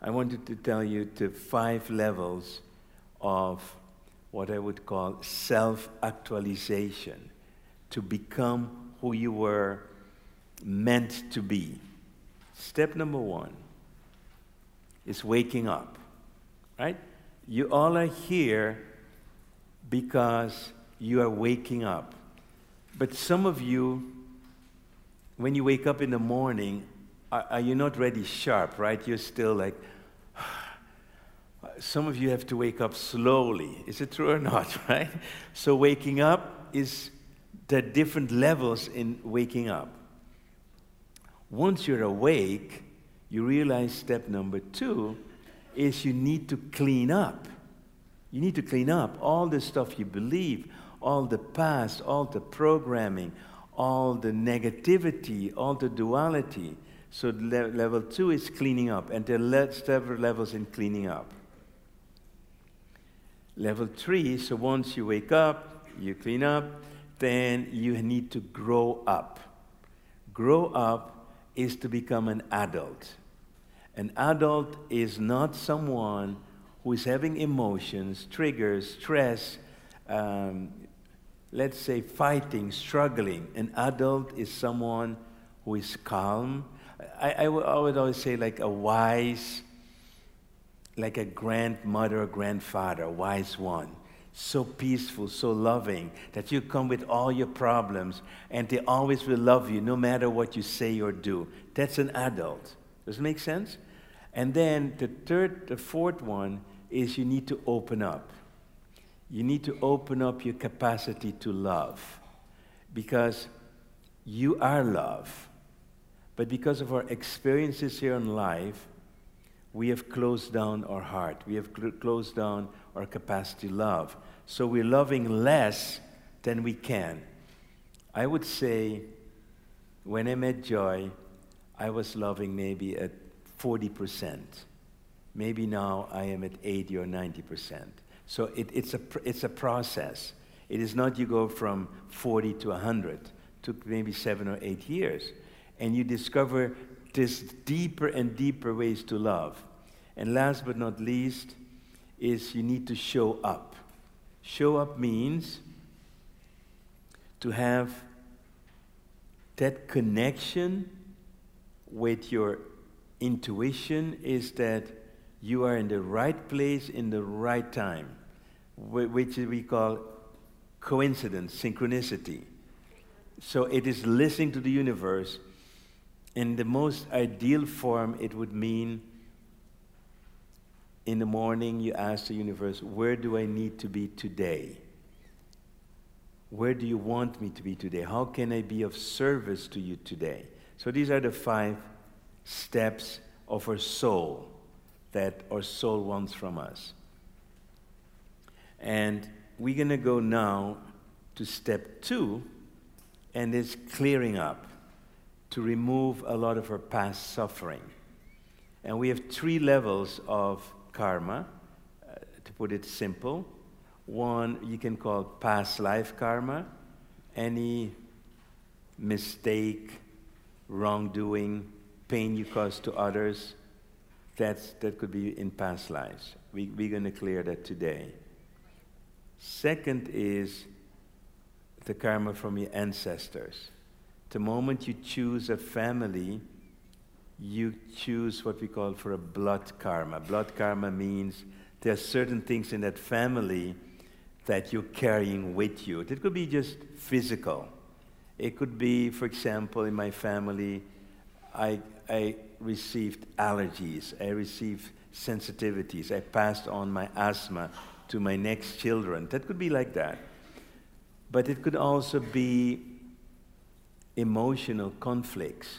I wanted to tell you the 5 levels of what I would call self-actualization, to become who you were meant to be. Step number 1 is waking up, right? You all are here because you are waking up. But some of you, when you wake up in the morning, are you not ready sharp, right? You're still like, some of you have to wake up slowly. Is it true or not, right? So waking up is, there are different levels in waking up. Once you're awake, you realize step number 2 is you need to clean up. You need to clean up all the stuff you believe, all the past, all the programming, all the negativity, all the duality. So level 2 is cleaning up, and there are several levels in cleaning up. Level 3, so once you wake up, you clean up, then you need to grow up. Grow up is to become an adult. An adult is not someone who is having emotions, triggers, stress, let's say fighting, struggling. An adult is someone who is calm. I would always say like a wise, like a grandmother or grandfather, a wise one. So peaceful, so loving, that you come with all your problems, and they always will love you no matter what you say or do. That's an adult. Does it make sense? And then the fourth one is you need to open up. You need to open up your capacity to love, because you are love. But because of our experiences here in life, we have closed down our heart. We have closed down our capacity to love. So we're loving less than we can. I would say, when I met Joy, I was loving maybe at 40%. Maybe now I am at 80 or 90%. So it's a process. It is not you go from 40 to 100. It took maybe 7 or 8 years. And you discover this deeper and deeper ways to love. And last but not least is you need to show up. Show up means to have that connection with your intuition, is that you are in the right place in the right time, which we call coincidence, synchronicity. So it is listening to the universe. In the most ideal form, it would mean in the morning you ask the universe, where do I need to be today? Where do you want me to be today? How can I be of service to you today? So these are the 5 steps of our soul that our soul wants from us. And we're going to go now to step 2, and it's clearing up, to remove a lot of our past suffering. And we have 3 levels of karma, to put it simple. 1 you can call past life karma. Any mistake, wrongdoing, pain you caused to others, that could be in past lives. We're going to clear that today. 2nd is the karma from your ancestors. The moment you choose a family, you choose what we call for a blood karma. Blood karma means there are certain things in that family that you're carrying with you. It could be just physical. It could be, for example, in my family, I received allergies. I received sensitivities. I passed on my asthma to my next children. That could be like that. But it could also be emotional conflicts.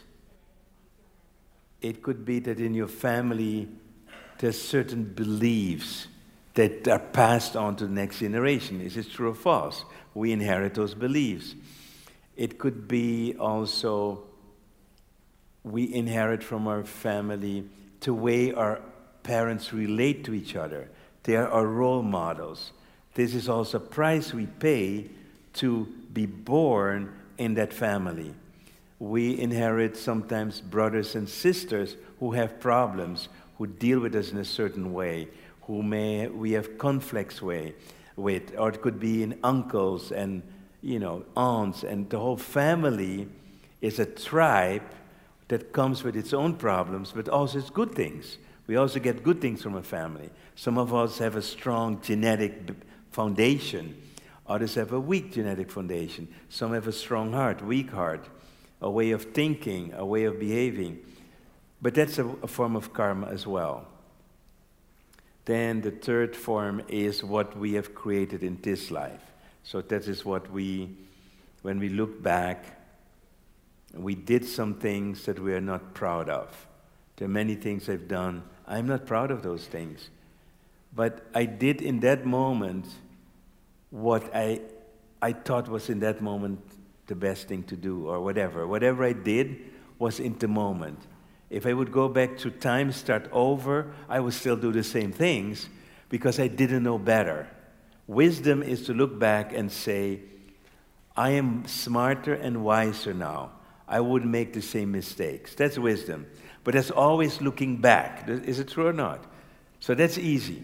It could be that in your family there's certain beliefs that are passed on to the next generation. Is it true or false? We inherit those beliefs. It could be also we inherit from our family the way our parents relate to each other. They are our role models. This is also a price we pay to be born in that family. We inherit sometimes brothers and sisters who have problems, who deal with us in a certain way, we have conflicts with, or it could be in uncles and aunts, and the whole family is a tribe that comes with its own problems, but also its good things. We also get good things from a family. Some of us have a strong genetic foundation. Others have a weak genetic foundation. Some have a strong heart, weak heart, a way of thinking, a way of behaving. But that's a form of karma as well. Then the third form is what we have created in this life. So that is what when we look back, we did some things that we are not proud of. There are many things I've done. I'm not proud of those things. But I did in that moment what I thought was in that moment the best thing to do, or whatever. Whatever I did was in the moment. If I would go back to time, start over, I would still do the same things because I didn't know better. Wisdom is to look back and say, I am smarter and wiser now. I wouldn't make the same mistakes. That's wisdom. But that's always looking back. Is it true or not? So that's easy.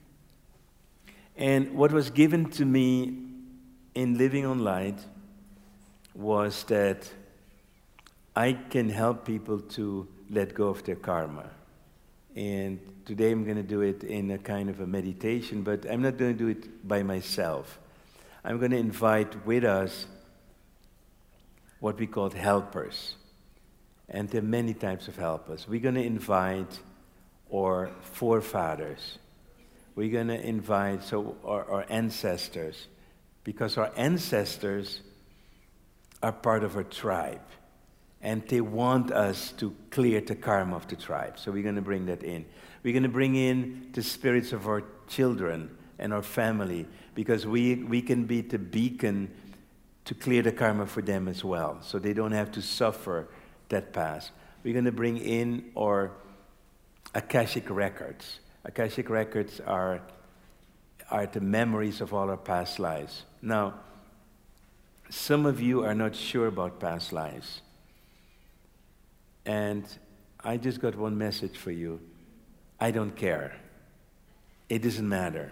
And what was given to me in Living on Light was that I can help people to let go of their karma. And today I'm going to do it in a kind of a meditation, but I'm not going to do it by myself. I'm going to invite with us what we call helpers. And there are many types of helpers. We're going to invite our forefathers. We're going to invite our ancestors, because our ancestors are part of our tribe. And they want us to clear the karma of the tribe. So we're going to bring that in. We're going to bring in the spirits of our children and our family, because we can be the beacon to clear the karma for them as well, so they don't have to suffer that past. We're going to bring in our Akashic records. Akashic records are the memories of all our past lives. Now, some of you are not sure about past lives. And I just got one message for you. I don't care. It doesn't matter.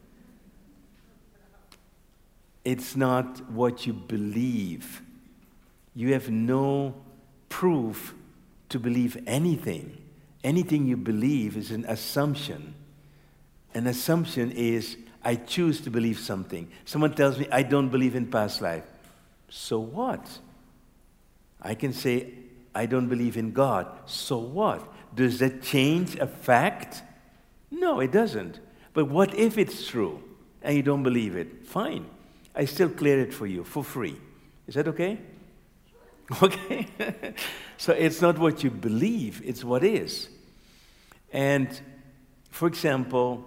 It's not what you believe. You have no proof to believe anything. Anything you believe is an assumption. An assumption is, I choose to believe something. Someone tells me, I don't believe in past life. So what? I can say, I don't believe in God. So what? Does that change a fact? No, it doesn't. But what if it's true and you don't believe it? Fine. I still clear it for you for free. Is that okay? Okay? So it's not what you believe, it's what is. And, for example,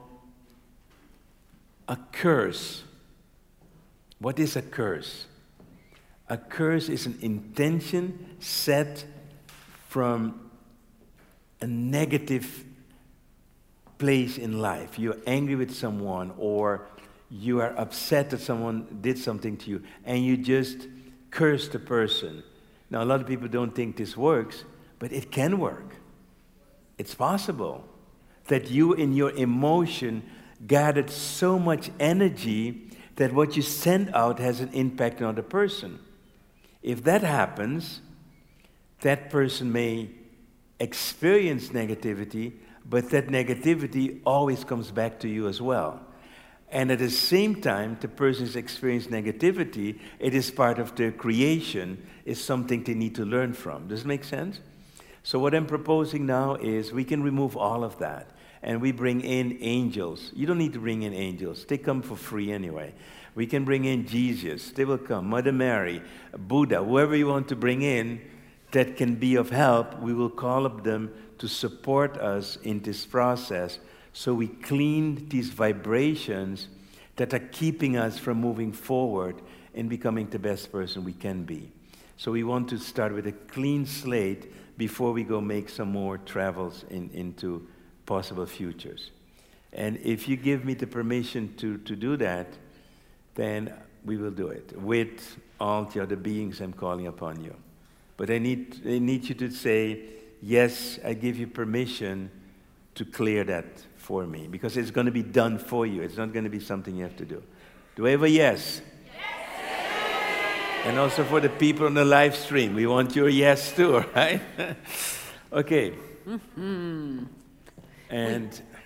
a curse. What is a curse? A curse is an intention set from a negative place in life. You're angry with someone, or you are upset that someone did something to you, and you just curse the person. Now, a lot of people don't think this works, but it can work. It's possible that you, in your emotion, gathered so much energy that what you send out has an impact on the person. If that happens, that person may experience negativity, but that negativity always comes back to you as well. And at the same time, the person is experiencing negativity, it is part of their creation, is something they need to learn from. Does it make sense? So what I'm proposing now is we can remove all of that, and we bring in angels. You don't need to bring in angels. They come for free anyway. We can bring in Jesus. They will come. Mother Mary, Buddha, whoever you want to bring in that can be of help, we will call up them to support us in this process, so we clean these vibrations that are keeping us from moving forward and becoming the best person we can be. So we want to start with a clean slate before we go make some more travels into possible futures. And if you give me the permission to do that, then we will do it with all the other beings I'm calling upon you. But I need you to say, yes, I give you permission to clear that for me, because it's going to be done for you. It's not going to be something you have to do. Do I have a yes? Yes. And also for the people on the live stream, we want your yes too, right? Okay. Mm-hmm. And